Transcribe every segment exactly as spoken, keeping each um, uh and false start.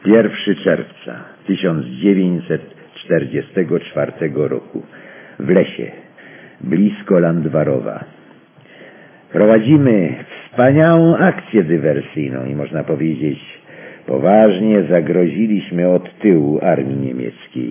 pierwszego czerwca tysiąc dziewięćset czterdziestego czwartego roku w lesie, blisko Landwarowa. Prowadzimy wspaniałą akcję dywersyjną i można powiedzieć, poważnie zagroziliśmy od tyłu armii niemieckiej.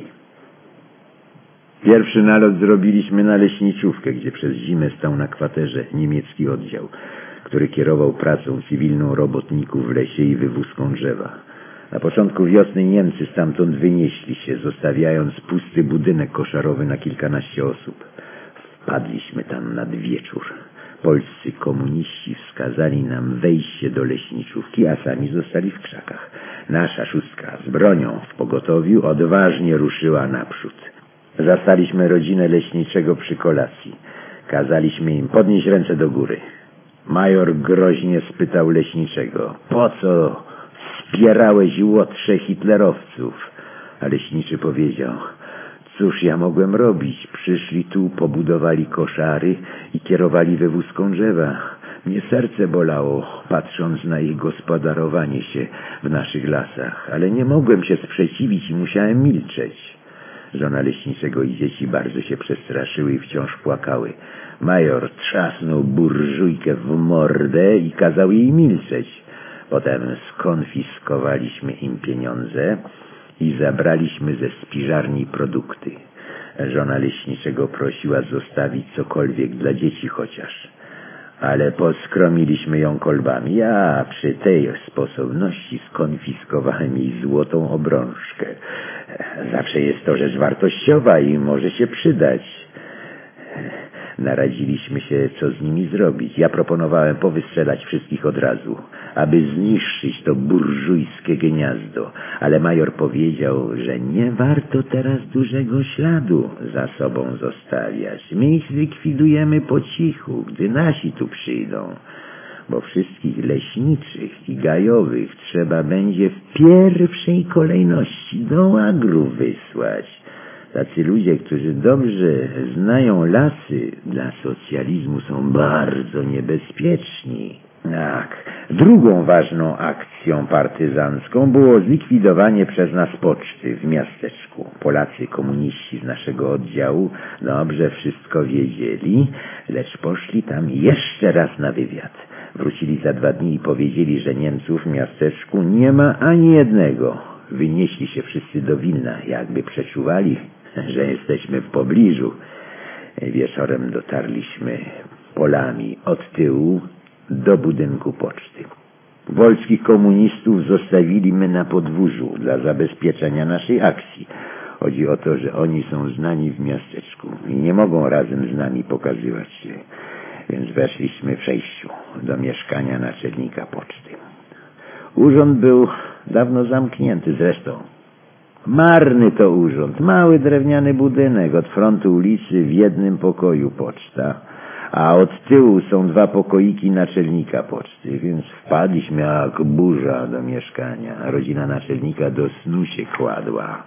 Pierwszy nalot zrobiliśmy na leśniczówkę, gdzie przez zimę stał na kwaterze niemiecki oddział, który kierował pracą cywilną robotników w lesie i wywózką drzewa. Na początku wiosny Niemcy stamtąd wynieśli się, zostawiając pusty budynek koszarowy na kilkanaście osób. Wpadliśmy tam nad wieczór. Polscy komuniści wskazali nam wejście do leśniczówki, a sami zostali w krzakach. Nasza szóstka z bronią w pogotowiu odważnie ruszyła naprzód. Zastaliśmy rodzinę leśniczego przy kolacji. Kazaliśmy im podnieść ręce do góry. Major groźnie spytał leśniczego: po co wspierałeś łotrze hitlerowców? A leśniczy powiedział: cóż ja mogłem robić? Przyszli tu, pobudowali koszary i kierowali wywózką drzewa. Mnie serce bolało, patrząc na ich gospodarowanie się w naszych lasach, ale nie mogłem się sprzeciwić i musiałem milczeć. Żona leśniczego i dzieci bardzo się przestraszyły i wciąż płakały. Major trzasnął burżujkę w mordę i kazał jej milczeć. Potem skonfiskowaliśmy im pieniądze i zabraliśmy ze spiżarni produkty. Żona leśniczego prosiła zostawić cokolwiek dla dzieci chociaż. Ale poskromiliśmy ją kolbami. Ja przy tej sposobności skonfiskowałem jej złotą obrączkę. Zawsze jest to rzecz wartościowa i może się przydać. Naradziliśmy się, co z nimi zrobić. Ja proponowałem powystrzelać wszystkich od razu, aby zniszczyć to burżujskie gniazdo. Ale major powiedział, że nie warto teraz dużego śladu za sobą zostawiać. My ich zlikwidujemy po cichu, gdy nasi tu przyjdą. Bo wszystkich leśniczych i gajowych trzeba będzie w pierwszej kolejności do łagrów wysłać. Tacy ludzie, którzy dobrze znają lasy, dla socjalizmu są bardzo niebezpieczni. Tak. Drugą ważną akcją partyzancką było zlikwidowanie przez nas poczty w miasteczku. Polacy komuniści z naszego oddziału dobrze wszystko wiedzieli, lecz poszli tam jeszcze raz na wywiad. Wrócili za dwa dni i powiedzieli, że Niemców w miasteczku nie ma ani jednego. Wynieśli się wszyscy do Wilna, jakby przeczuwali, że jesteśmy w pobliżu. Wieczorem dotarliśmy polami od tyłu do budynku poczty. Wolskich komunistów zostawiliśmy na podwórzu dla zabezpieczenia naszej akcji. Chodzi o to, że oni są znani w miasteczku i nie mogą razem z nami pokazywać się. Więc weszliśmy w przejściu do mieszkania naczelnika poczty. Urząd był dawno zamknięty zresztą. Marny to urząd, mały drewniany budynek, od frontu ulicy w jednym pokoju poczta, a od tyłu są dwa pokoiki naczelnika poczty, więc wpadliśmy jak burza do mieszkania. Rodzina naczelnika do snu się kładła.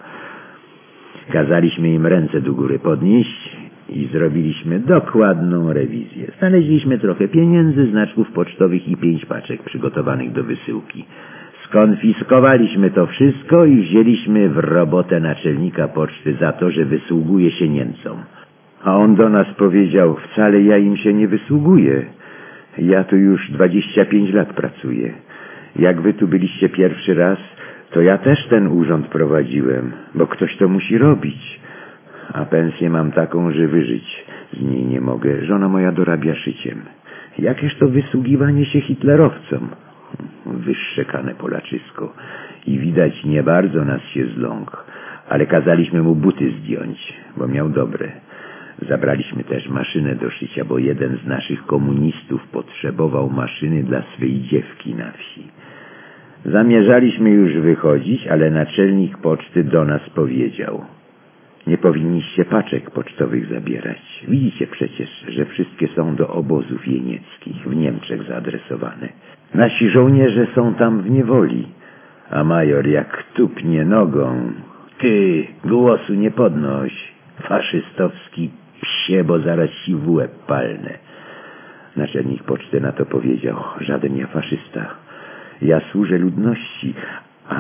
Kazaliśmy im ręce do góry podnieść i zrobiliśmy dokładną rewizję. Znaleźliśmy trochę pieniędzy, znaczków pocztowych i pięć paczek przygotowanych do wysyłki. Skonfiskowaliśmy to wszystko i wzięliśmy w robotę naczelnika poczty za to, że wysługuje się Niemcom. A on do nas powiedział: wcale ja im się nie wysługuję. Ja tu już dwadzieścia pięć lat pracuję. Jak wy tu byliście pierwszy raz, to ja też ten urząd prowadziłem, bo ktoś to musi robić. A pensję mam taką, że wyżyć z niej nie mogę. Żona moja dorabia szyciem. Jakież to wysługiwanie się hitlerowcom? Wyszczekane Polaczysko. I widać, nie bardzo nas się zląkł, ale kazaliśmy mu buty zdjąć, bo miał dobre. Zabraliśmy też maszynę do szycia, bo jeden z naszych komunistów potrzebował maszyny dla swej dziewki na wsi. Zamierzaliśmy już wychodzić, ale naczelnik poczty do nas powiedział: nie powinniście paczek pocztowych zabierać. Widzicie przecież, że wszystkie są do obozów jenieckich w Niemczech zaadresowane. Nasi żołnierze są tam w niewoli. A major jak tupnie nogą: ty, głosu nie podnoś, faszystowski psie, bo zaraz ci w łeb palnę. Naczelnik poczty na to powiedział: żaden ja faszysta. Ja służę ludności, a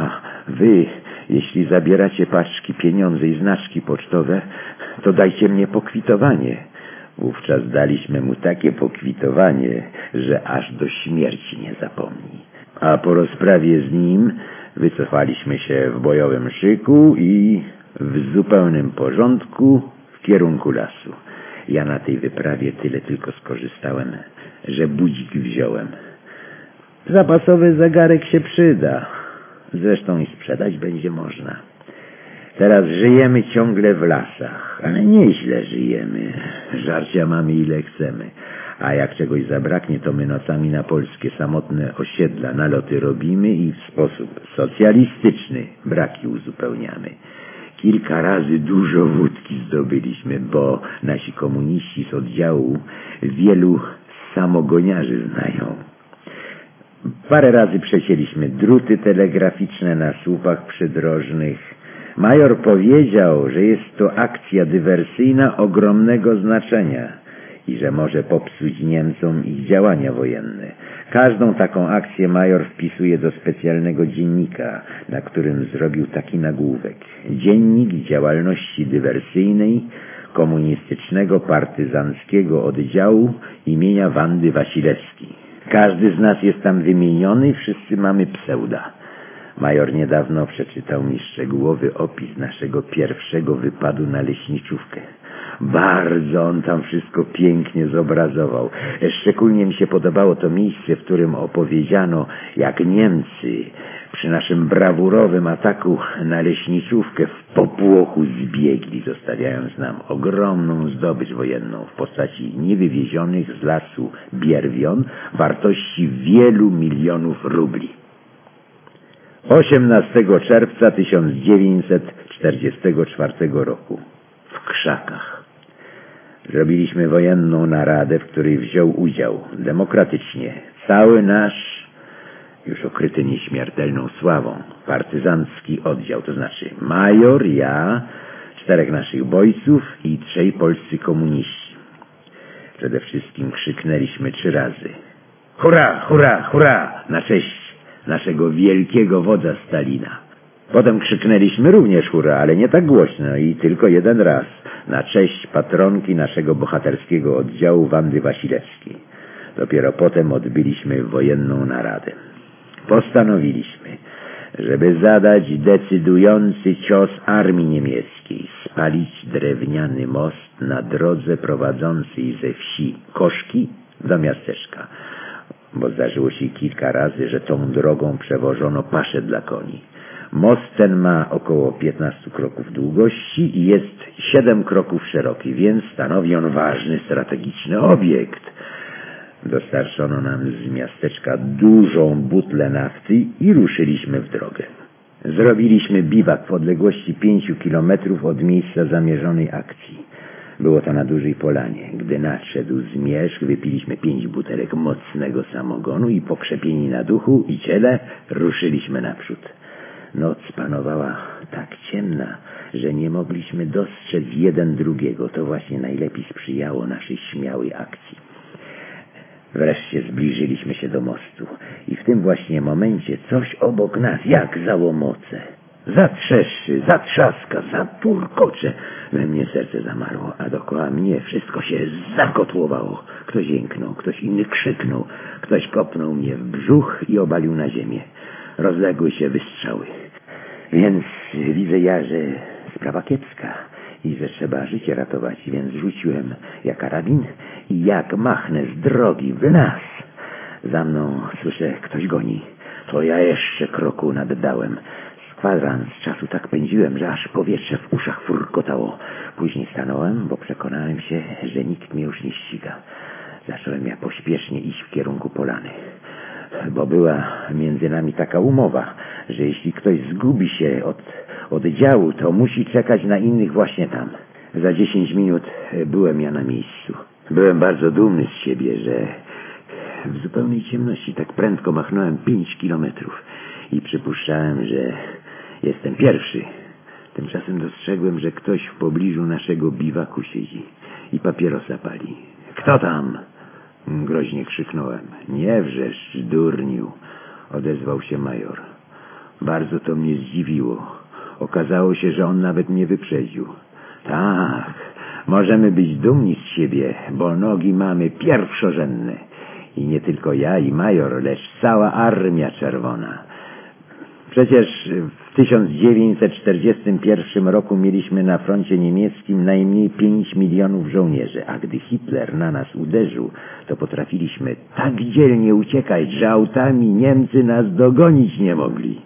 Wy, jeśli zabieracie paczki, pieniądze i znaczki pocztowe, to dajcie mnie pokwitowanie. Wówczas daliśmy mu takie pokwitowanie, że aż do śmierci nie zapomni. A po rozprawie z nim wycofaliśmy się w bojowym szyku i w zupełnym porządku w kierunku lasu. Ja na tej wyprawie tyle tylko skorzystałem, że budzik wziąłem. Zapasowy zegarek się przyda. Zresztą i sprzedać będzie można. Teraz żyjemy ciągle w lasach, ale nieźle żyjemy. Żarcia mamy ile chcemy. A jak czegoś zabraknie, to my nocami na polskie samotne osiedla naloty robimy i w sposób socjalistyczny braki uzupełniamy. Kilka razy dużo wódki zdobyliśmy, bo nasi komuniści z oddziału wielu samogoniarzy znają. Parę razy przecięliśmy druty telegraficzne na słupach przydrożnych. Major powiedział, że jest to akcja dywersyjna ogromnego znaczenia i że może popsuć Niemcom ich działania wojenne. Każdą taką akcję major wpisuje do specjalnego dziennika, na którym zrobił taki nagłówek. Dziennik działalności dywersyjnej komunistycznego partyzanckiego oddziału imienia Wandy Wasilewskiej. Każdy z nas jest tam wymieniony i wszyscy mamy pseuda. Major niedawno przeczytał mi szczegółowy opis naszego pierwszego wypadu na leśniczówkę. Bardzo on tam wszystko pięknie zobrazował. Szczególnie mi się podobało to miejsce, w którym opowiedziano, jak Niemcy przy naszym brawurowym ataku na leśniczówkę w popłochu zbiegli, zostawiając nam ogromną zdobycz wojenną w postaci niewywiezionych z lasu bierwion wartości wielu milionów rubli. osiemnastego czerwca tysiąc dziewięćset czterdziestego czwartego roku w Krzakach. Zrobiliśmy wojenną naradę, w której wziął udział demokratycznie cały nasz, już okryty nieśmiertelną sławą, partyzancki oddział, to znaczy major, ja, czterech naszych bojców i trzej polscy komuniści. Przede wszystkim krzyknęliśmy trzy razy: hurra, hurra, hurra, na cześć naszego wielkiego wodza Stalina. Potem krzyknęliśmy również hurra, ale nie tak głośno i tylko jeden raz, na cześć patronki naszego bohaterskiego oddziału Wandy Wasilewskiej. Dopiero potem odbyliśmy wojenną naradę. Postanowiliśmy, żeby zadać decydujący cios armii niemieckiej, spalić drewniany most na drodze prowadzącej ze wsi Koszki do miasteczka, bo zdarzyło się kilka razy, że tą drogą przewożono pasze dla koni. Most ten ma około piętnaście kroków długości i jest siedem kroków szeroki, więc stanowi on ważny strategiczny obiekt. Dostarczono nam z miasteczka dużą butlę nafty i ruszyliśmy w drogę. Zrobiliśmy biwak w odległości pięciu kilometrów od miejsca zamierzonej akcji. Było to na dużej polanie. Gdy nadszedł zmierzch, wypiliśmy pięć butelek mocnego samogonu i pokrzepieni na duchu i ciele ruszyliśmy naprzód. Noc panowała tak ciemna, że nie mogliśmy dostrzec jeden drugiego. To właśnie najlepiej sprzyjało naszej śmiałej akcji. Wreszcie zbliżyliśmy się do mostu i w tym właśnie momencie coś obok nas, jak załomoce, zatrzeszczy, zatrzaska, zaturkocze. We mnie serce zamarło, a dookoła mnie wszystko się zakotłowało. Ktoś jęknął, ktoś inny krzyknął, ktoś kopnął mnie w brzuch i obalił na ziemię. Rozległy się wystrzały. Więc widzę ja, że sprawa kiepska i że trzeba życie ratować, więc rzuciłem ja karabin i jak machnę z drogi w las. Za mną słyszę, ktoś goni. To ja jeszcze kroku naddałem. Z kwadrans czasu tak pędziłem, że aż powietrze w uszach furkotało. Później stanąłem, bo przekonałem się, że nikt mnie już nie ściga. Zacząłem ja pośpiesznie iść w kierunku polany, bo była między nami taka umowa, że jeśli ktoś zgubi się od oddziału, to musi czekać na innych właśnie tam. Za dziesięć minut byłem ja na miejscu. Byłem bardzo dumny z siebie, że w zupełnej ciemności tak prędko machnąłem pięć kilometrów i przypuszczałem, że jestem pierwszy. Tymczasem dostrzegłem, że ktoś w pobliżu naszego biwaku siedzi i papierosa pali. Kto tam? Groźnie krzyknąłem. Nie wrzeszcz, durniu, odezwał się major. Bardzo to mnie zdziwiło. Okazało się, że on nawet mnie wyprzedził. Tak, możemy być dumni z siebie, bo nogi mamy pierwszorzędne. I nie tylko ja i major, lecz cała Armia Czerwona. Przecież w tysiąc dziewięćset czterdziestym pierwszym roku mieliśmy na froncie niemieckim najmniej pięć milionów żołnierzy, a gdy Hitler na nas uderzył, to potrafiliśmy tak dzielnie uciekać, że autami Niemcy nas dogonić nie mogli.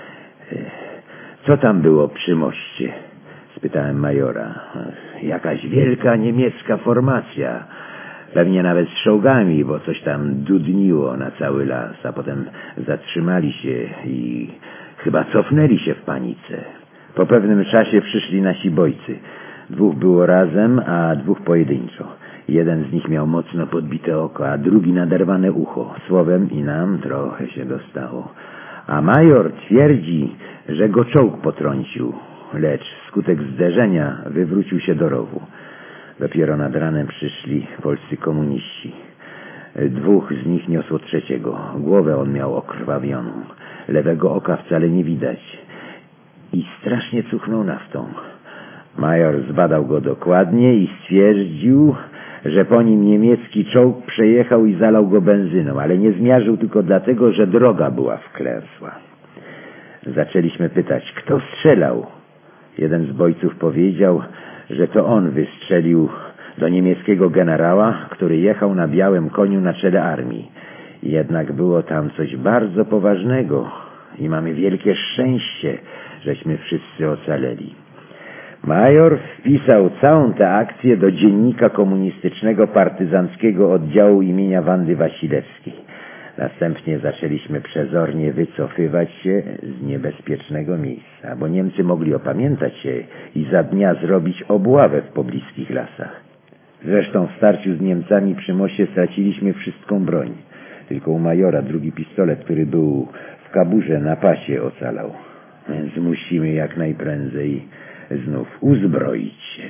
Co tam było przy moście? Spytałem majora. Jakaś wielka niemiecka formacja. Pewnie nawet z czołgami, bo coś tam dudniło na cały las, a potem zatrzymali się i chyba cofnęli się w panice. Po pewnym czasie przyszli nasi bojcy. Dwóch było razem, a dwóch pojedynczo. Jeden z nich miał mocno podbite oko, a drugi naderwane ucho. Słowem i nam trochę się dostało. A major twierdzi, że go czołg potrącił, lecz wskutek zderzenia wywrócił się do rowu. Dopiero nad ranem przyszli polscy komuniści. Dwóch z nich niosło trzeciego. Głowę on miał okrwawioną. Lewego oka wcale nie widać. I strasznie cuchnął naftą. Major zbadał go dokładnie i stwierdził, że po nim niemiecki czołg przejechał i zalał go benzyną, ale nie zmiażdżył tylko dlatego, że droga była wklęsła. Zaczęliśmy pytać, kto strzelał. Jeden z bojców powiedział, że to on wystrzelił do niemieckiego generała, który jechał na białym koniu na czele armii. Jednak było tam coś bardzo poważnego i mamy wielkie szczęście, żeśmy wszyscy ocaleli. Major wpisał całą tę akcję do dziennika komunistycznego partyzanckiego oddziału imienia Wandy Wasilewskiej. Następnie zaczęliśmy przezornie wycofywać się z niebezpiecznego miejsca, bo Niemcy mogli opamiętać się i za dnia zrobić obławę w pobliskich lasach. Zresztą w starciu z Niemcami przy moście straciliśmy wszystką broń. Tylko u majora drugi pistolet, który był w kaburze na pasie, ocalał. Więc musimy jak najprędzej znów uzbroić się.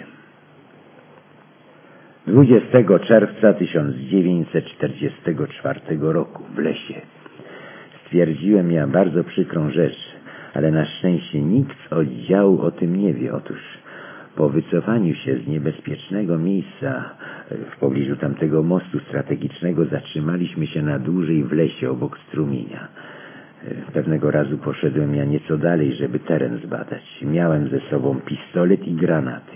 dwudziestego czerwca tysiąc dziewięćset czterdziestego czwartego roku w lesie. Stwierdziłem ja bardzo przykrą rzecz, ale na szczęście nikt z oddziału o tym nie wie. Otóż po wycofaniu się z niebezpiecznego miejsca w pobliżu tamtego mostu strategicznego zatrzymaliśmy się na dłużej w lesie obok strumienia. Pewnego razu poszedłem ja nieco dalej, żeby teren zbadać. Miałem ze sobą pistolet i granaty,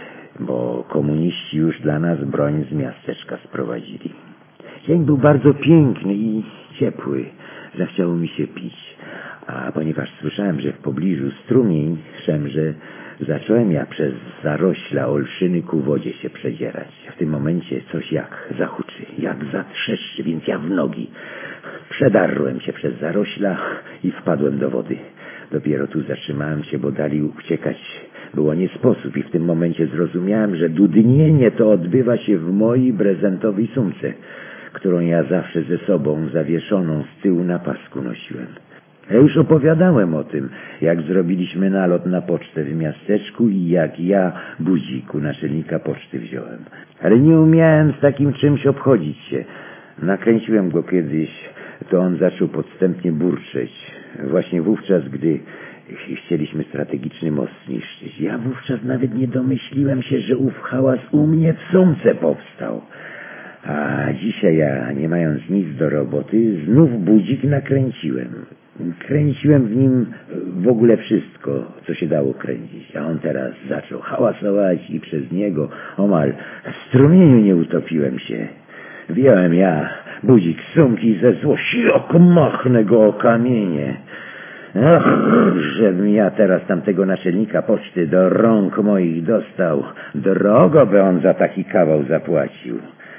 bo komuniści już dla nas broń z miasteczka sprowadzili. Dzień był bardzo piękny i ciepły. Zachciało mi się pić. A ponieważ słyszałem, że w pobliżu strumień szemrze, zacząłem ja przez zarośla olszyny ku wodzie się przedzierać. W tym momencie coś jak zahuczy, jak zatrzeszczy, więc ja w nogi. Przedarłem się przez zarośla i wpadłem do wody. Dopiero tu zatrzymałem się, bo dali uciekać było nie sposób i w tym momencie zrozumiałem, że dudnienie to odbywa się w mojej prezentowej sumce, którą ja zawsze ze sobą zawieszoną z tyłu na pasku nosiłem. Ja już opowiadałem o tym, jak zrobiliśmy nalot na pocztę w miasteczku i jak ja Buziku, naczelnika poczty, wziąłem. Ale nie umiałem z takim czymś obchodzić się. Nakręciłem go kiedyś, to on zaczął podstępnie burczeć. Właśnie wówczas, gdy chcieliśmy strategiczny most zniszczyć. Ja wówczas nawet nie domyśliłem się, że ów hałas u mnie w sumce powstał. A dzisiaj ja, nie mając nic do roboty, znów budzik nakręciłem. Kręciłem w nim w ogóle wszystko, co się dało kręcić. A on teraz zaczął hałasować i przez niego omal w strumieniu nie utopiłem się. Wziąłem ja budzik z sumki ze złości, ok, machnę go o kamienie. Ach, żebym ja teraz tamtego naczelnika poczty do rąk moich dostał. Drogo by on za taki kawał zapłacił.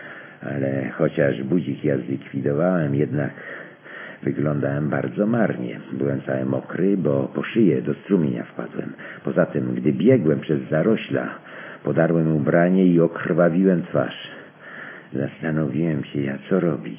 Ale chociaż budzik ja zlikwidowałem, jednak wyglądałem bardzo marnie. Byłem cały mokry, bo po szyję do strumienia wpadłem. Poza tym, gdy biegłem przez zarośla, podarłem ubranie i okrwawiłem twarz. Zastanowiłem się ja, co robić.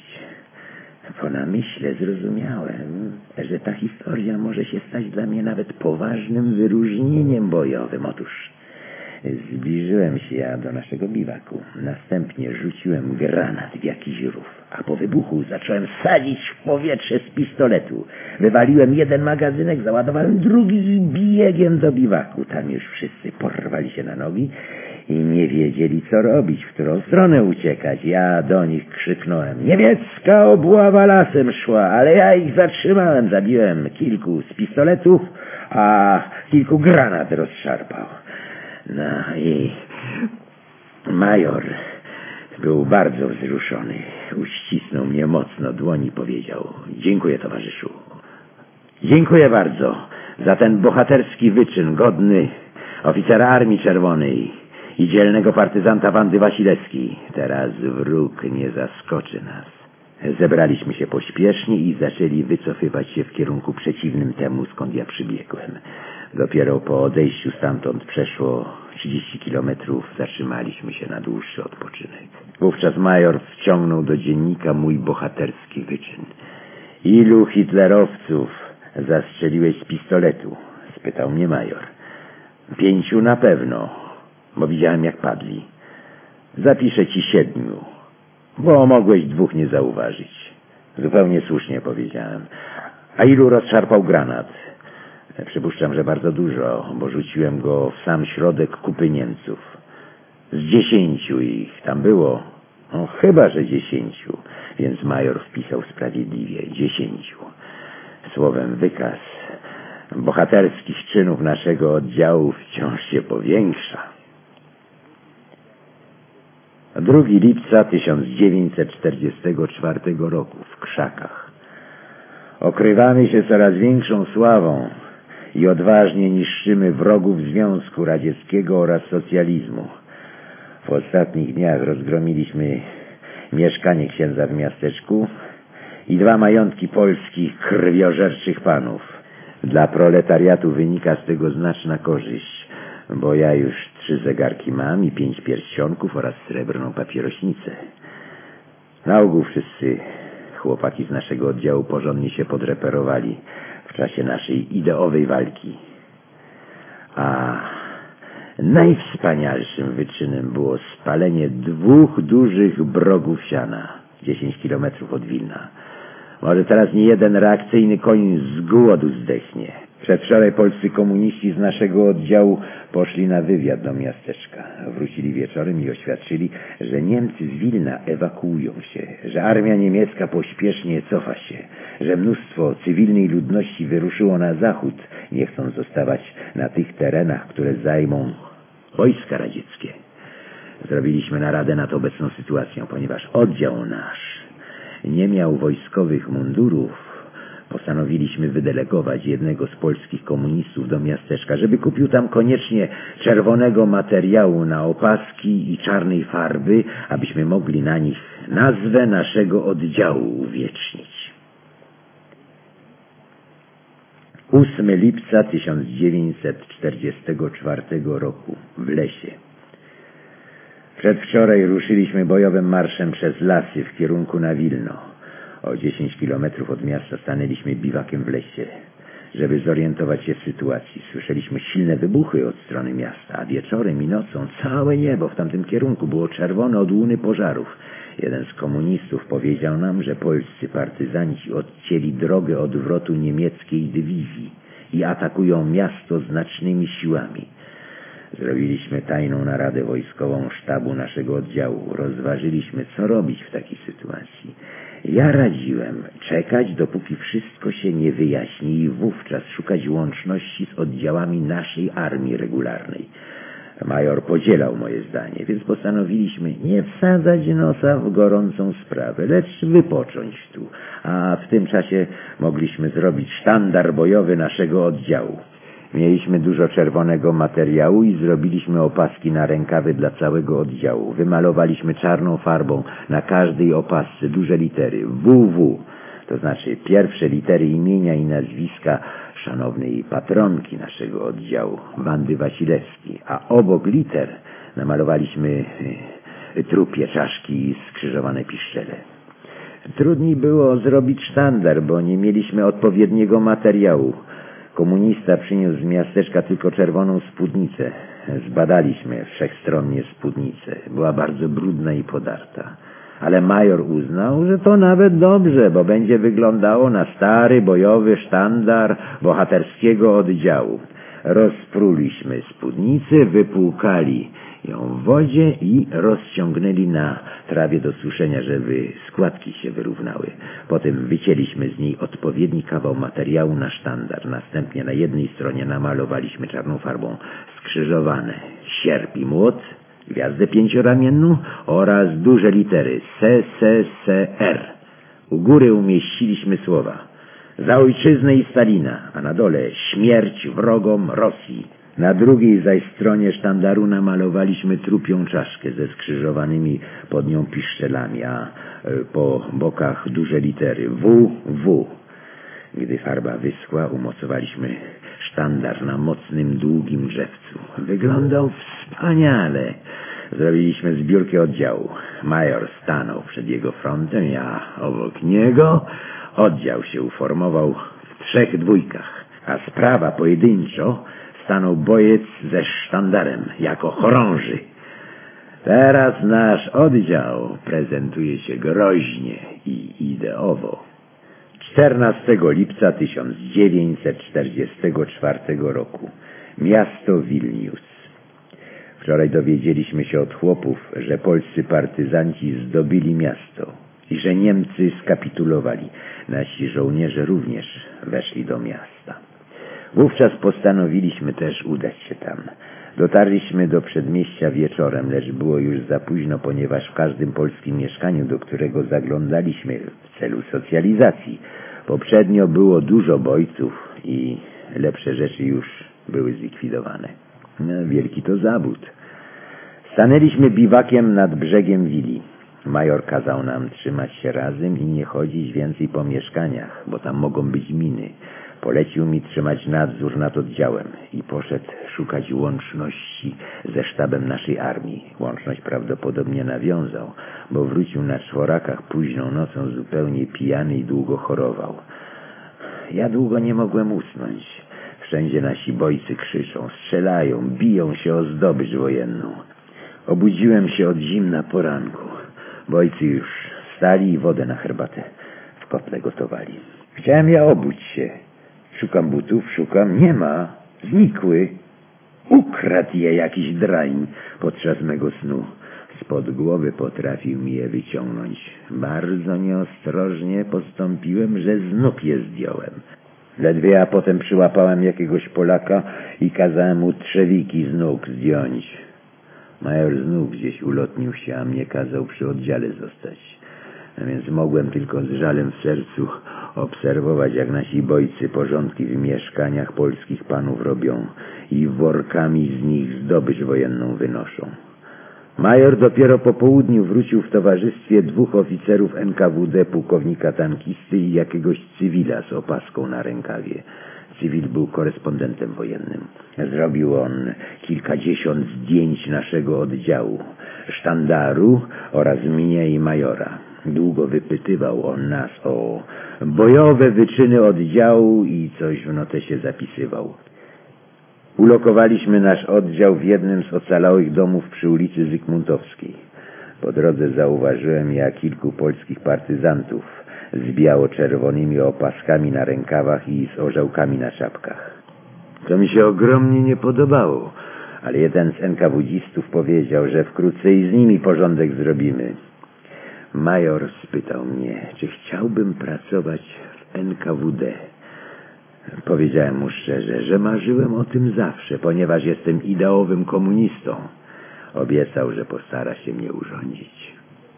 Po namyśle zrozumiałem, że ta historia może się stać dla mnie nawet poważnym wyróżnieniem bojowym. Otóż Zbliżyłem się ja do naszego biwaku. Następnie rzuciłem granat w jakiś rów, a po wybuchu zacząłem sadzić w powietrze z pistoletu. Wywaliłem jeden magazynek, załadowałem drugi i biegiem do biwaku. Tam już wszyscy porwali się na nogi i nie wiedzieli, co robić, w którą stronę uciekać. Ja do nich krzyknąłem: niemiecka obława lasem szła, ale ja ich zatrzymałem. Zabiłem kilku z pistoletów, a kilku granat rozszarpał. No i major był bardzo wzruszony. Uścisnął mnie mocno dłoń i powiedział: dziękuję, towarzyszu. Dziękuję bardzo za ten bohaterski wyczyn, godny oficera Armii Czerwonej i dzielnego partyzanta Wandy Wasilewskiej. Teraz wróg nie zaskoczy nas. Zebraliśmy się pośpiesznie i zaczęli wycofywać się w kierunku przeciwnym temu, skąd ja przybiegłem. Dopiero po odejściu stamtąd przeszło trzydzieści kilometrów zatrzymaliśmy się na dłuższy odpoczynek. Wówczas major wciągnął do dziennika mój bohaterski wyczyn. Ilu hitlerowców zastrzeliłeś z pistoletu? Spytał mnie major. Pięciu na pewno, bo widziałem, jak padli. Zapiszę ci siedmiu, bo mogłeś dwóch nie zauważyć. Zupełnie słusznie, powiedziałem. A ilu rozszarpał granat? Przypuszczam, że bardzo dużo, bo rzuciłem go w sam środek kupy Niemców. Z dziesięciu ich tam było. No, chyba że dziesięciu. Więc major wpisał sprawiedliwie: dziesięciu. Słowem, wykaz bohaterskich czynów naszego oddziału wciąż się powiększa. drugiego lipca tysiąc dziewięćset czterdziestego czwartego roku w Krzakach. Okrywamy się coraz większą sławą i odważnie niszczymy wrogów Związku Radzieckiego oraz socjalizmu. W ostatnich dniach rozgromiliśmy mieszkanie księdza w miasteczku i dwa majątki polskich krwiożerczych panów. Dla proletariatu wynika z tego znaczna korzyść, bo ja już trzy zegarki mam i pięć pierścionków oraz srebrną papierośnicę. Na ogół wszyscy chłopaki z naszego oddziału porządnie się podreperowali w czasie naszej ideowej walki. A najwspanialszym wyczynem było spalenie dwóch dużych brogów siana, dziesięć kilometrów od Wilna. Może teraz nie jeden reakcyjny koń z głodu zdechnie. Przedwczoraj polscy komuniści z naszego oddziału poszli na wywiad do miasteczka. Wrócili wieczorem i oświadczyli, że Niemcy z Wilna ewakuują się, że armia niemiecka pośpiesznie cofa się, że mnóstwo cywilnej ludności wyruszyło na zachód, nie chcąc zostawać na tych terenach, które zajmą wojska radzieckie. Zrobiliśmy naradę nad obecną sytuacją, ponieważ oddział nasz nie miał wojskowych mundurów. Postanowiliśmy wydelegować jednego z polskich komunistów do miasteczka, żeby kupił tam koniecznie czerwonego materiału na opaski i czarnej farby, abyśmy mogli na nich nazwę naszego oddziału uwiecznić. ósmego lipca tysiąc dziewięćset czterdziestego czwartego roku w lesie. Przedwczoraj ruszyliśmy bojowym marszem przez lasy w kierunku na Wilno. O dziesięć kilometrów od miasta stanęliśmy biwakiem w lesie, żeby zorientować się w sytuacji. Słyszeliśmy silne wybuchy od strony miasta, a wieczorem i nocą całe niebo w tamtym kierunku było czerwone od łuny pożarów. Jeden z komunistów powiedział nam, że polscy partyzanci odcięli drogę odwrotu niemieckiej dywizji i atakują miasto znacznymi siłami. Zrobiliśmy tajną naradę wojskową sztabu naszego oddziału. Rozważyliśmy, co robić w takiej sytuacji. Ja radziłem czekać, dopóki wszystko się nie wyjaśni i wówczas szukać łączności z oddziałami naszej armii regularnej. Major podzielał moje zdanie, więc postanowiliśmy nie wsadzać nosa w gorącą sprawę, lecz wypocząć tu, a w tym czasie mogliśmy zrobić sztandar bojowy naszego oddziału. Mieliśmy dużo czerwonego materiału i zrobiliśmy opaski na rękawy dla całego oddziału. Wymalowaliśmy czarną farbą na każdej opasce duże litery W W, to znaczy pierwsze litery imienia i nazwiska szanownej patronki naszego oddziału, Wandy Wasilewskiej, a obok liter namalowaliśmy trupie czaszki i skrzyżowane piszczele. Trudniej było zrobić sztandar, bo nie mieliśmy odpowiedniego materiału. Komunista przyniósł z miasteczka tylko czerwoną spódnicę. Zbadaliśmy wszechstronnie spódnicę. Była bardzo brudna i podarta. Ale major uznał, że to nawet dobrze, bo będzie wyglądało na stary, bojowy sztandar bohaterskiego oddziału. Rozpruliśmy spódnicę, wypłukali ją w wodzie i rozciągnęli na trawie do suszenia, żeby składki się wyrównały. Potem wycięliśmy z niej odpowiedni kawał materiału na sztandar. Następnie na jednej stronie namalowaliśmy czarną farbą skrzyżowane sierp i młot, gwiazdę pięcioramienną oraz duże litery S S S R. U góry umieściliśmy słowa za ojczyznę i Stalina, a na dole śmierć wrogom Rosji. Na drugiej zaś stronie sztandaru namalowaliśmy trupią czaszkę ze skrzyżowanymi pod nią piszczelami, a po bokach duże litery W W. Gdy farba wyschła, umocowaliśmy sztandar na mocnym, długim drzewcu. Wyglądał wspaniale. Zrobiliśmy zbiórkę oddziału. Major stanął przed jego frontem, ja obok niego. Oddział się uformował w trzech dwójkach, a sprawa pojedynczo stanął bojec ze sztandarem jako chorąży. Teraz nasz oddział prezentuje się groźnie i ideowo. czternastego lipca tysiąc dziewięćset czterdziestego czwartego roku. Miasto Wilnius. Wczoraj dowiedzieliśmy się od chłopów, że polscy partyzanci zdobyli miasto i że Niemcy skapitulowali. Nasi żołnierze również weszli do miasta. Wówczas postanowiliśmy też udać się tam. Dotarliśmy do przedmieścia wieczorem, lecz było już za późno, ponieważ w każdym polskim mieszkaniu, do którego zaglądaliśmy w celu socjalizacji, poprzednio było dużo bojców i lepsze rzeczy już były zlikwidowane. No, wielki to zawód. Stanęliśmy biwakiem nad brzegiem Wili. Major kazał nam trzymać się razem i nie chodzić więcej po mieszkaniach, bo tam mogą być miny. Polecił mi trzymać nadzór nad oddziałem i poszedł szukać łączności ze sztabem naszej armii. Łączność prawdopodobnie nawiązał, bo wrócił na czworakach późną nocą zupełnie pijany i długo chorował. Ja długo nie mogłem usnąć. Wszędzie nasi bojcy krzyczą, strzelają, biją się o zdobycz wojenną. Obudziłem się od zimna poranku. Bojcy już wstali i wodę na herbatę w kotle gotowali. Chciałem ja obudzić się. Szukam butów, szukam, nie ma. Znikły. Ukradł je jakiś drań podczas mego snu. Spod głowy potrafił mi je wyciągnąć. Bardzo nieostrożnie postąpiłem, że z nóg je zdjąłem. Ledwie, a potem przyłapałem jakiegoś Polaka i kazałem mu trzewiki z nóg zdjąć. Major znów gdzieś ulotnił się, a mnie kazał przy oddziale zostać. A więc mogłem tylko z żalem w sercu obserwować, jak nasi bojcy porządki w mieszkaniach polskich panów robią i workami z nich zdobycz wojenną wynoszą. Major dopiero po południu wrócił w towarzystwie dwóch oficerów N K W D, pułkownika tankisty i jakiegoś cywila z opaską na rękawie. Cywil był korespondentem wojennym. Zrobił on kilkadziesiąt zdjęć naszego oddziału, sztandaru oraz mnie i majora. Długo wypytywał on nas o bojowe wyczyny oddziału i coś w notesie zapisywał. Ulokowaliśmy nasz oddział w jednym z ocalałych domów przy ulicy Zygmuntowskiej. Po drodze zauważyłem, jak kilku polskich partyzantów z biało-czerwonymi opaskami na rękawach i z orzełkami na czapkach. To mi się ogromnie nie podobało, ale jeden z en ka wu dzistów powiedział, że wkrótce i z nimi porządek zrobimy. Major spytał mnie, czy chciałbym pracować w en ka wu de. Powiedziałem mu szczerze, że marzyłem o tym zawsze, ponieważ jestem ideowym komunistą. Obiecał, że postara się mnie urządzić.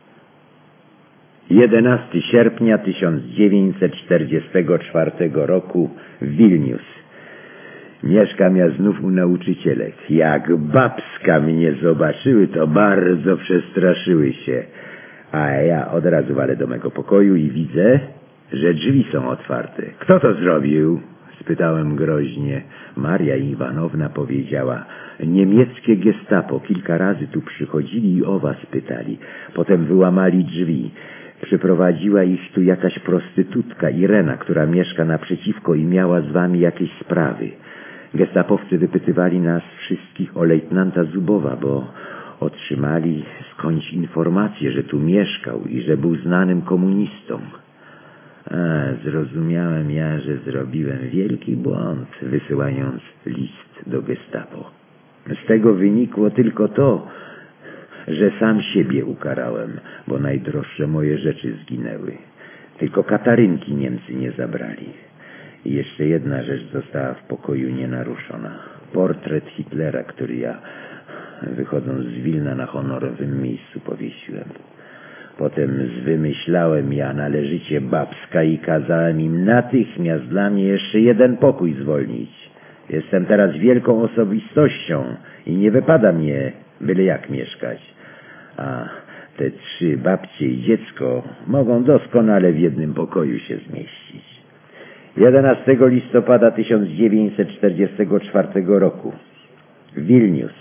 jedenastego sierpnia tysiąc dziewięćset czterdziestego czwartego roku w Wilnius. Mieszkam ja znów u nauczycielek. Jak babska mnie zobaczyły, to bardzo przestraszyły się. A ja od razu walę do mego pokoju i widzę, że drzwi są otwarte. Kto to zrobił? Spytałem groźnie. Maria Iwanowna powiedziała: niemieckie gestapo kilka razy tu przychodzili i o was pytali. Potem wyłamali drzwi. Przyprowadziła ich tu jakaś prostytutka Irena, która mieszka naprzeciwko i miała z wami jakieś sprawy. Gestapowcy wypytywali nas wszystkich o lejtnanta Zubowa, bo otrzymali skądś informację, że tu mieszkał i że był znanym komunistą. A, zrozumiałem ja, że zrobiłem wielki błąd, wysyłając list do Gestapo. Z tego wynikło tylko to, że sam siebie ukarałem, bo najdroższe moje rzeczy zginęły. Tylko Katarynki Niemcy nie zabrali. I jeszcze jedna rzecz została w pokoju nienaruszona. Portret Hitlera, który ja, wychodząc z Wilna, na honorowym miejscu powiesiłem. Potem zwymyślałem ja należycie babska i kazałem im natychmiast dla mnie jeszcze jeden pokój zwolnić. Jestem teraz wielką osobistością i nie wypada mnie byle jak mieszkać. A te trzy babcie i dziecko mogą doskonale w jednym pokoju się zmieścić. jedenastego listopada tysiąc dziewięćset czterdziestego czwartego roku. Wilnius.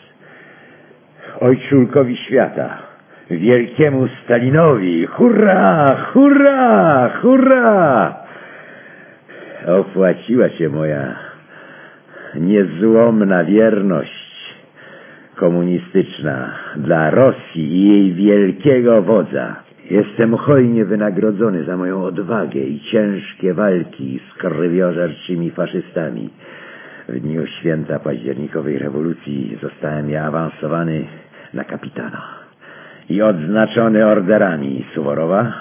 Ojczulkowi świata, wielkiemu Stalinowi, hurra, hurra, hurra! Opłaciła się moja niezłomna wierność komunistyczna dla Rosji i jej wielkiego wodza. Jestem hojnie wynagrodzony za moją odwagę i ciężkie walki z krwiożerczymi faszystami. W dniu święta październikowej rewolucji zostałem ja awansowany na kapitana i odznaczony orderami Suworowa,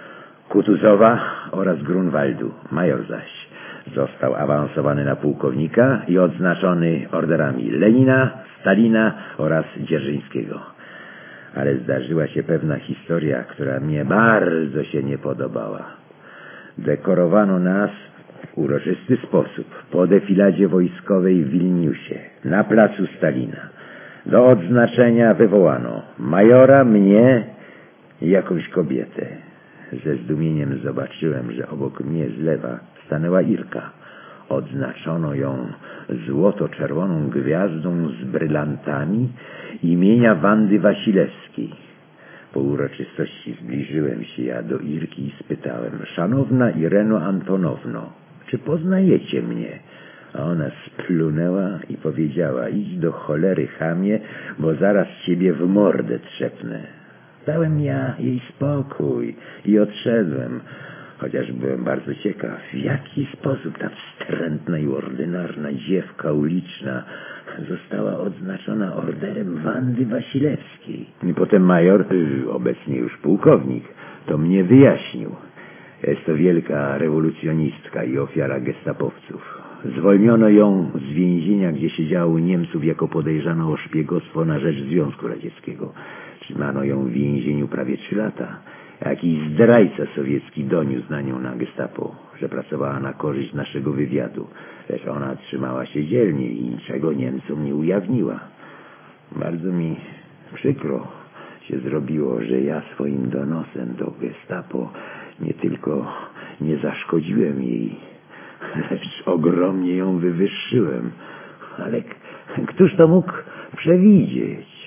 Kutuzowa oraz Grunwaldu. Major zaś został awansowany na pułkownika i odznaczony orderami Lenina, Stalina oraz Dzierżyńskiego. Ale zdarzyła się pewna historia, która mnie bardzo się nie podobała. Dekorowano nas w uroczysty sposób po defiladzie wojskowej w Wilniusie, na placu Stalina. Do odznaczenia wywołano majora, mnie i jakąś kobietę. Ze zdumieniem zobaczyłem, że obok mnie z lewa stanęła Irka. Odznaczono ją złoto-czerwoną gwiazdą z brylantami imienia Wandy Wasilewskiej. Po uroczystości zbliżyłem się ja do Irki i spytałem: szanowna Ireno Antonowno, czy poznajecie mnie? A ona splunęła i powiedziała: idź do cholery, chamie, bo zaraz ciebie w mordę trzepnę. Dałem ja jej spokój i odszedłem, chociaż byłem bardzo ciekaw, w jaki sposób ta wstrętna i ordynarna dziewka uliczna została odznaczona orderem Wandy Wasilewskiej. I potem major, obecnie już pułkownik, to mnie wyjaśnił. Jest to wielka rewolucjonistka i ofiara gestapowców. Zwolniono ją z więzienia, gdzie siedziała u Niemców jako podejrzana o szpiegostwo na rzecz Związku Radzieckiego. Trzymano ją w więzieniu prawie trzy lata. Jakiś zdrajca sowiecki doniósł na nią na gestapo, że pracowała na korzyść naszego wywiadu, lecz ona trzymała się dzielnie i niczego Niemcom nie ujawniła. Bardzo mi przykro się zrobiło, że ja swoim donosem do gestapo nie tylko nie zaszkodziłem jej, lecz ogromnie ją wywyższyłem. Ale któż to mógł przewidzieć?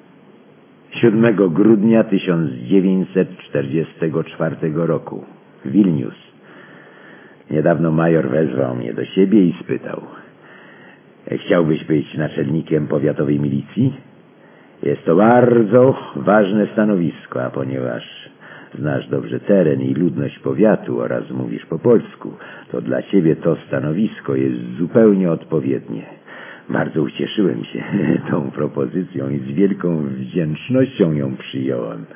siódmego grudnia tysiąc dziewięćset czterdziestego czwartego roku. Wilnius. Niedawno major wezwał mnie do siebie i spytał: chciałbyś być naczelnikiem powiatowej milicji? Jest to bardzo ważne stanowisko, a ponieważ znasz dobrze teren i ludność powiatu oraz mówisz po polsku, to dla ciebie to stanowisko jest zupełnie odpowiednie. Bardzo ucieszyłem się tą propozycją i z wielką wdzięcznością ją przyjąłem.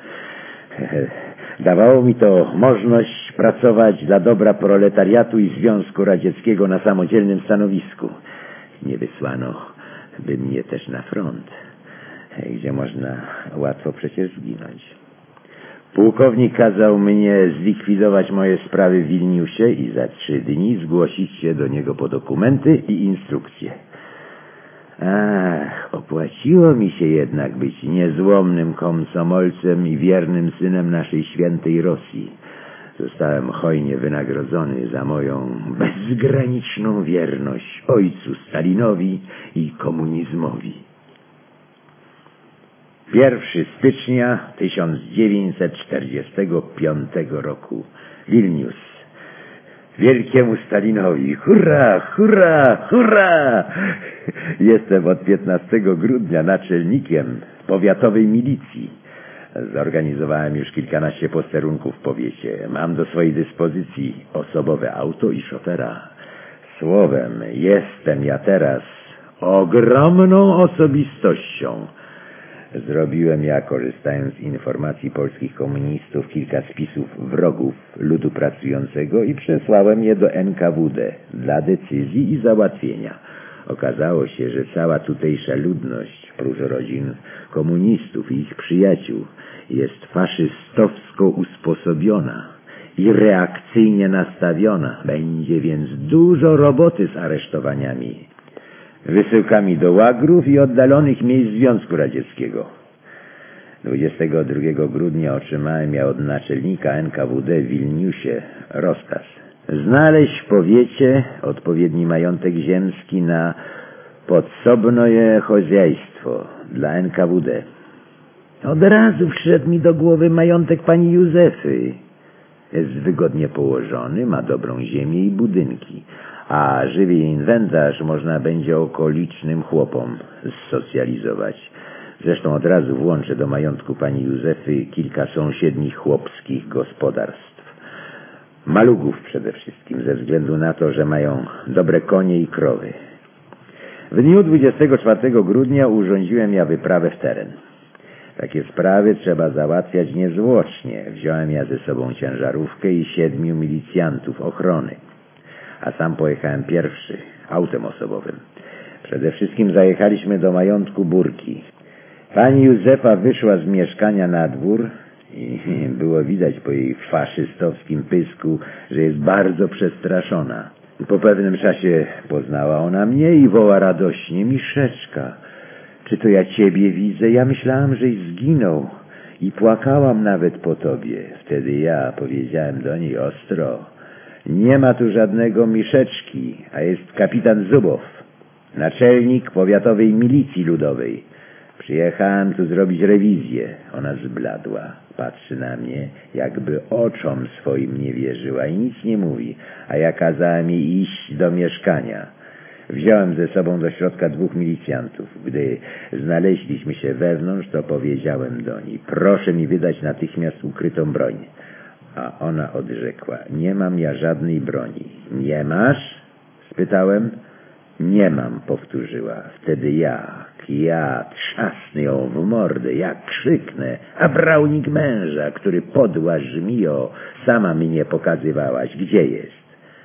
Dawało mi to możliwość pracować dla dobra proletariatu i Związku Radzieckiego na samodzielnym stanowisku. Nie wysłano by mnie też na front, gdzie można łatwo przecież zginąć. Pułkownik kazał mnie zlikwidować moje sprawy w Wilniusie i za trzy dni zgłosić się do niego po dokumenty i instrukcje. Ach, opłaciło mi się jednak być niezłomnym komsomolcem i wiernym synem naszej świętej Rosji. Zostałem hojnie wynagrodzony za moją bezgraniczną wierność ojcu Stalinowi i komunizmowi. pierwszego stycznia tysiąc dziewięćset czterdziestego piątego roku. Wilnius. Wielkiemu Stalinowi. Hurra, hurra, hurra! Jestem od piętnastego grudnia naczelnikiem powiatowej milicji. Zorganizowałem już kilkanaście posterunków w powiecie. Mam do swojej dyspozycji osobowe auto i szofera. Słowem, jestem ja teraz ogromną osobistością. Zrobiłem ja, korzystając z informacji polskich komunistów, kilka spisów wrogów ludu pracującego i przesłałem je do N K W D dla decyzji i załatwienia. Okazało się, że cała tutejsza ludność, prócz rodzin komunistów i ich przyjaciół, jest faszystowsko usposobiona i reakcyjnie nastawiona. Będzie więc dużo roboty z aresztowaniami, wysyłkami do łagrów i oddalonych miejsc Związku Radzieckiego. dwudziestego drugiego grudnia otrzymałem ja od naczelnika N K W D w Wilniusie rozkaz znaleźć w powiecie odpowiedni majątek ziemski na podsobne chozjajstwo dla N K W D. Od razu wszedł mi do głowy majątek pani Józefy. Jest wygodnie położony, ma dobrą ziemię i budynki, a żywy inwentarz można będzie okolicznym chłopom zsocjalizować. Zresztą od razu włączę do majątku pani Józefy kilka sąsiednich chłopskich gospodarstw. Malugów przede wszystkim, ze względu na to, że mają dobre konie i krowy. W dniu dwudziestego czwartego grudnia urządziłem ja wyprawę w teren. Takie sprawy trzeba załatwiać niezwłocznie. Wziąłem ja ze sobą ciężarówkę i siedmiu milicjantów ochrony, a sam pojechałem pierwszy, autem osobowym. Przede wszystkim zajechaliśmy do majątku Burki. Pani Józefa wyszła z mieszkania na dwór i było widać po jej faszystowskim pysku, że jest bardzo przestraszona. Po pewnym czasie poznała ona mnie i woła radośnie: Miszeczka, czy to ja ciebie widzę? Ja myślałam, żeś zginął i płakałam nawet po tobie. Wtedy ja powiedziałem do niej ostro: nie ma tu żadnego Miszeczki, a jest kapitan Zubow, naczelnik powiatowej milicji ludowej. Przyjechałem tu zrobić rewizję. Ona zbladła, patrzy na mnie, jakby oczom swoim nie wierzyła i nic nie mówi, a ja kazałem jej iść do mieszkania. Wziąłem ze sobą do środka dwóch milicjantów. Gdy znaleźliśmy się wewnątrz, to powiedziałem do niej: proszę mi wydać natychmiast ukrytą broń. A ona odrzekła: nie mam ja żadnej broni. Nie masz? Spytałem. Nie mam, powtórzyła. Wtedy jak ja trzasnę ją w mordę, jak krzyknę: a braunik męża, który podła żmijo, sama mnie pokazywałaś, gdzie jest?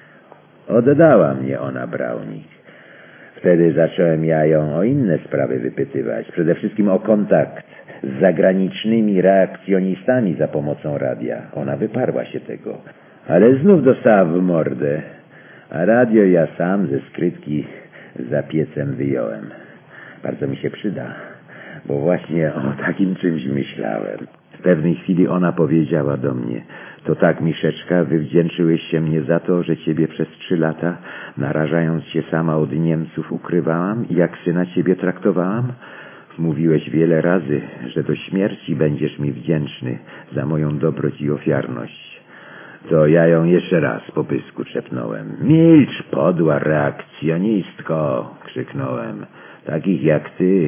Oddała mnie ona braunik. Wtedy zacząłem ja ją o inne sprawy wypytywać, przede wszystkim o kontakt z zagranicznymi reakcjonistami za pomocą radia. Ona wyparła się tego, ale znów dostała w mordę, a radio ja sam ze skrytki za piecem wyjąłem. Bardzo mi się przyda, bo właśnie o takim czymś myślałem. W pewnej chwili ona powiedziała do mnie: to tak, Miszeczka, wywdzięczyłeś się mnie za to, że ciebie przez trzy lata, narażając się sama od Niemców, ukrywałam i jak syna ciebie traktowałam? Mówiłeś wiele razy, że do śmierci będziesz mi wdzięczny za moją dobroć i ofiarność. To ja ją jeszcze raz po pysku trzepnąłem. Milcz, podła reakcjonistko, krzyknąłem. Takich jak ty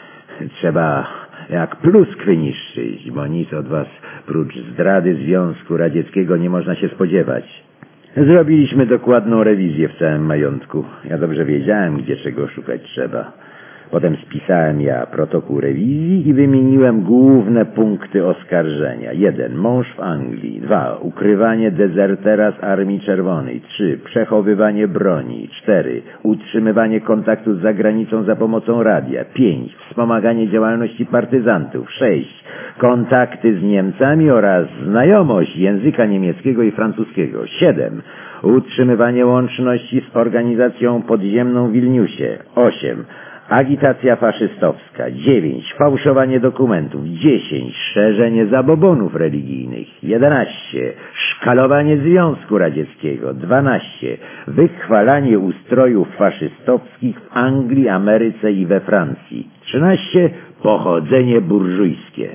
trzeba jak pluskwy niszczyć, bo nic od was prócz zdrady Związku Radzieckiego nie można się spodziewać. Zrobiliśmy dokładną rewizję w całym majątku. Ja dobrze wiedziałem, gdzie czego szukać trzeba. Potem spisałem ja protokół rewizji i wymieniłem główne punkty oskarżenia. Jeden. Mąż w Anglii. Dwa. Ukrywanie dezertera z Armii Czerwonej. Trzy. Przechowywanie broni. Cztery. Utrzymywanie kontaktu z zagranicą za pomocą radia. Pięć. Wspomaganie działalności partyzantów. Sześć. Kontakty z Niemcami oraz znajomość języka niemieckiego i francuskiego. Siedem. Utrzymywanie łączności z organizacją podziemną w Wilniusie. Osiem. agitacja faszystowska. dziewięć. Fałszowanie dokumentów. dziesięć. Szerzenie zabobonów religijnych. jedenaście. Szkalowanie Związku Radzieckiego. dwanaście. Wychwalanie ustrojów faszystowskich w Anglii, Ameryce i we Francji. trzynaście. Pochodzenie burżujskie.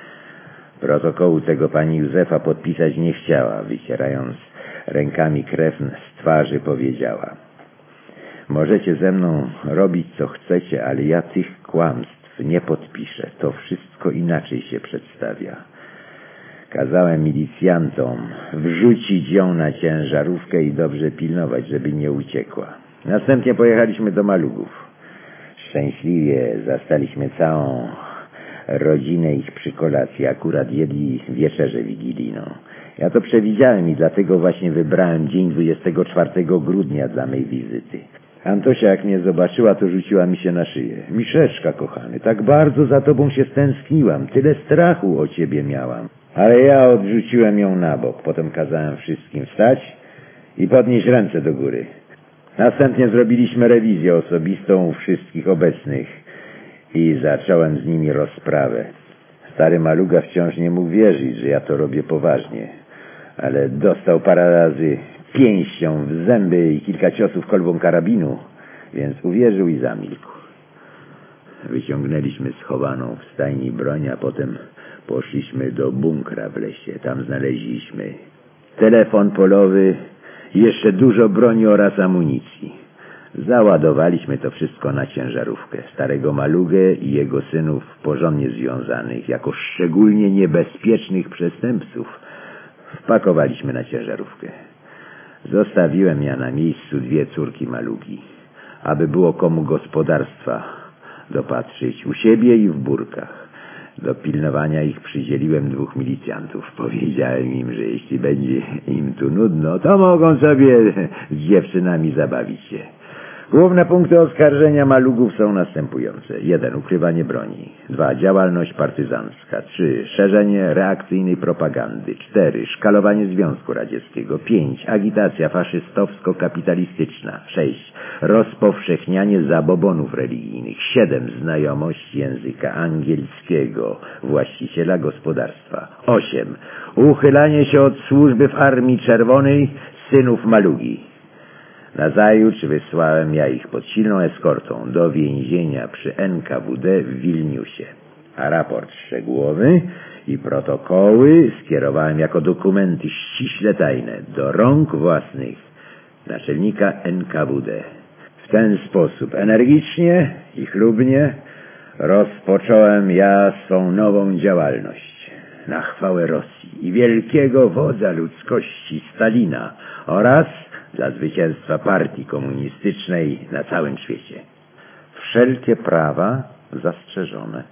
Protokołu tego pani Józefa podpisać nie chciała. Wycierając rękami krew z twarzy, powiedziała: możecie ze mną robić co chcecie, ale ja tych kłamstw nie podpiszę. To wszystko inaczej się przedstawia. Kazałem milicjantom wrzucić ją na ciężarówkę i dobrze pilnować, żeby nie uciekła. Następnie pojechaliśmy do Malugów. Szczęśliwie zastaliśmy całą rodzinę ich przy kolacji. Akurat jedli wieczerzę wigilijną. Ja to przewidziałem i dlatego właśnie wybrałem dzień dwudziestego czwartego grudnia dla mej wizyty. Antosia jak mnie zobaczyła, to rzuciła mi się na szyję. Miszeczka kochany, tak bardzo za tobą się stęskniłam. Tyle strachu o ciebie miałam. Ale ja odrzuciłem ją na bok. Potem kazałem wszystkim wstać i podnieść ręce do góry. Następnie zrobiliśmy rewizję osobistą u wszystkich obecnych i zacząłem z nimi rozprawę. Stary Maluga wciąż nie mógł wierzyć, że ja to robię poważnie, ale dostał parę razy pięścią w zęby i kilka ciosów kolbą karabinu, więc uwierzył i zamilkł. Wyciągnęliśmy schowaną w stajni broń, a potem poszliśmy do bunkra w lesie. Tam znaleźliśmy telefon polowy, jeszcze dużo broni oraz amunicji. Załadowaliśmy to wszystko na ciężarówkę. Starego Malugę i jego synów porządnie związanych, jako szczególnie niebezpiecznych przestępców, wpakowaliśmy na ciężarówkę. Zostawiłem ja na miejscu dwie córki Malugi, aby było komu gospodarstwa dopatrzyć u siebie i w Burkach. Do pilnowania ich przydzieliłem dwóch milicjantów. Powiedziałem im, że jeśli będzie im tu nudno, to mogą sobie z dziewczynami zabawić się. Główne punkty oskarżenia Malugów są następujące. jeden. Ukrywanie broni. dwa. Działalność partyzancka. trzy. Szerzenie reakcyjnej propagandy. cztery. Szkalowanie Związku Radzieckiego. pięć. Agitacja faszystowsko-kapitalistyczna. sześć. Rozpowszechnianie zabobonów religijnych. siedem. Znajomość języka angielskiego właściciela gospodarstwa. osiem. Uchylanie się od służby w Armii Czerwonej synów Malugi. Nazajutrz wysłałem ja ich pod silną eskortą do więzienia przy N K W D w Wilniusie, a raport szczegółowy i protokoły skierowałem jako dokumenty ściśle tajne do rąk własnych naczelnika N K W D. W ten sposób energicznie i chlubnie rozpocząłem ja swą nową działalność na chwałę Rosji i wielkiego wodza ludzkości Stalina oraz dla zwycięstwa partii komunistycznej na całym świecie. Wszelkie prawa zastrzeżone.